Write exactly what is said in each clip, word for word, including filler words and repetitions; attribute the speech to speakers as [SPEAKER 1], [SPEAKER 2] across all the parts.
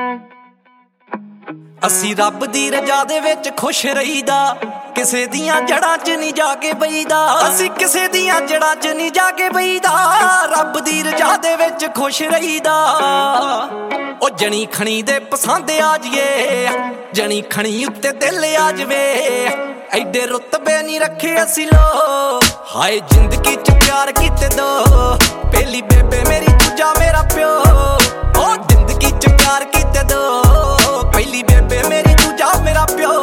[SPEAKER 1] ਅਸੀਂ ਰੱਬ ਦੀ ਰਜ਼ਾ ਦੇ ਵਿੱਚ ਖੁਸ਼ ਰਹੀਦਾ, ਕਿਸੇ ਦੀਆਂ ਜੜਾਂ 'ਚ ਨਹੀਂ ਜਾ ਕੇ ਬਈਦਾ। ਅਸੀਂ ਕਿਸੇ ਦੀਆਂ ਜੜਾਂ 'ਚ ਨਹੀਂ ਜਾ ਕੇ ਬਈਦਾ, ਰੱਬ ਦੀ ਰਜ਼ਾ ਦੇ ਵਿੱਚ ਖੁਸ਼ ਰਹੀਦਾ। ਉਹ ਜਣੀ ਖਣੀ ਦੇ ਪਸੰਦ ਆ ਜੀਏ, ਜਣੀ ਖਣੀ ਉੱਤੇ ਦਿਲ ਆ ਜਵੇ, ਐਡੇ ਰੁਤਬੇ ਨਹੀਂ ਰੱਖੇ ਅਸੀਂ ਲੋ। ਹਾਏ ਜ਼ਿੰਦਗੀ 'ਚ ਪਿਆਰ ਕੀਤੇ ਦੋ, ਪਹਿਲੀ ਬੇਬੇ ਮੇਰੀ, ਦੂਜਾ ਮੇਰਾ ਪਿਓ। ਉਹ ਜ਼ਿੰਦਗੀ 'ਚ ਪਿਆਰ ਕੀਤੇ ਦੋ, ਪਹਿਲੀ ਬੇਬੇ ਮੇਰੀ, ਦੂਜਾ ਮੇਰਾ ਪਿਓ।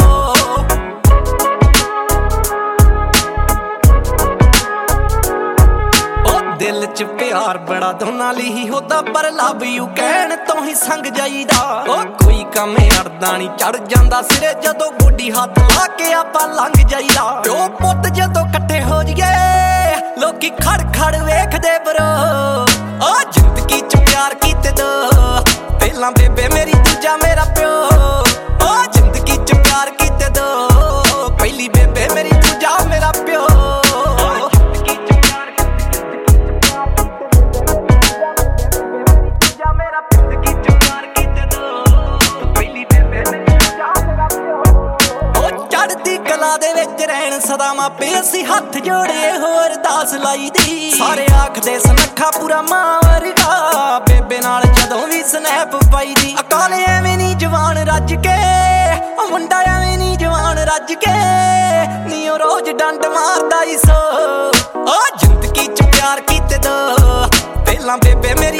[SPEAKER 1] ਉਹ ਦਿਲ 'ਚ ਪਿਆਰ ਬੜਾ ਦੋਨਾਂ ਲਈ ਹੀ ਹੁੰਦਾ, ਪਰ ਲਵ ਯੂ ਕਹਿਣ ਤੋਂ ਹੀ ਸੰਗ ਜਾਈਦਾ। ਉਹ ਕੋਈ ਕੰਮ ਅੜਦਾ ਨਹੀਂ, ਚੜ ਜਾਂਦਾ ਸਿਰੇ ਜਦੋਂ ਗੋਡੀ ਹੱਥ ਲਾ ਕੇ ਆਪਾਂ ਲੰਘ ਜਾਈਦਾ। ਪਿਓ ਪੁੱਤ ਜਦੋਂ ਇਕੱਠੇ ਹੋ ਜੀਏ, ਲੋਕੀ ਖੜ ਖੜ ਵੇਖਦੇ ਬਰੋ। ਉਹ ਜ਼ਿੰਦਗੀ 'ਚ ਪਿਆਰ ਕੀਤੇ ਦੋ, ਪਹਿਲਾਂ ਬੇਬੇ ਮੇਰੀ, ਦੂਜਾ ਮੇਰਾ ਪਿਓ। ਉਹ ਜ਼ਿੰਦਗੀ 'ਚ ਪਿਆਰ ਕੀਤੇ ਦੋ, ਪਹਿਲੀ ਬੇਬੇ ਮੇਰੀ, ਦੂਜਾ ਮੇਰਾ ਪਿਓ। ਦੇ ਵਿੱਚ ਰਹਿਣ ਸਦਾ ਮਾਪੇ ਅਸੀਂ ਹੱਥ ਜੋੜੇ, ਹੋਰ ਅਰਦਾਸ ਲਾਈ ਦੀ। ਸਾਰੇ ਆਖਦੇ ਸੁਨੱਖਾ ਪੂਰਾ ਮਾਂ ਵਰਗਾ, ਬੇਬੇ ਨਾਲ ਜਦੋਂ ਵੀ ਸਨੈਪ ਪਾਈ ਦੀ। ਅਕਾਲੇ ਐਵੇਂ ਨੀ ਜਵਾਨ ਰੱਜ ਕੇ, ਉਹ ਮੁੰਡਾ ਐਵੇਂ ਨੀ ਜਵਾਨ ਰੱਜ ਕੇ, ਨੀ ਉਹ ਰੋਜ਼ ਡੰਡ ਮਾਰਦਾ ਈ ਸੋ। ਉਹ ਜ਼ਿੰਦਗੀ 'ਚ ਪਿਆਰ ਕੀਤੇ ਦੋ, ਪਹਿਲਾਂ ਬੇਬੇ ਮੇਰੀ,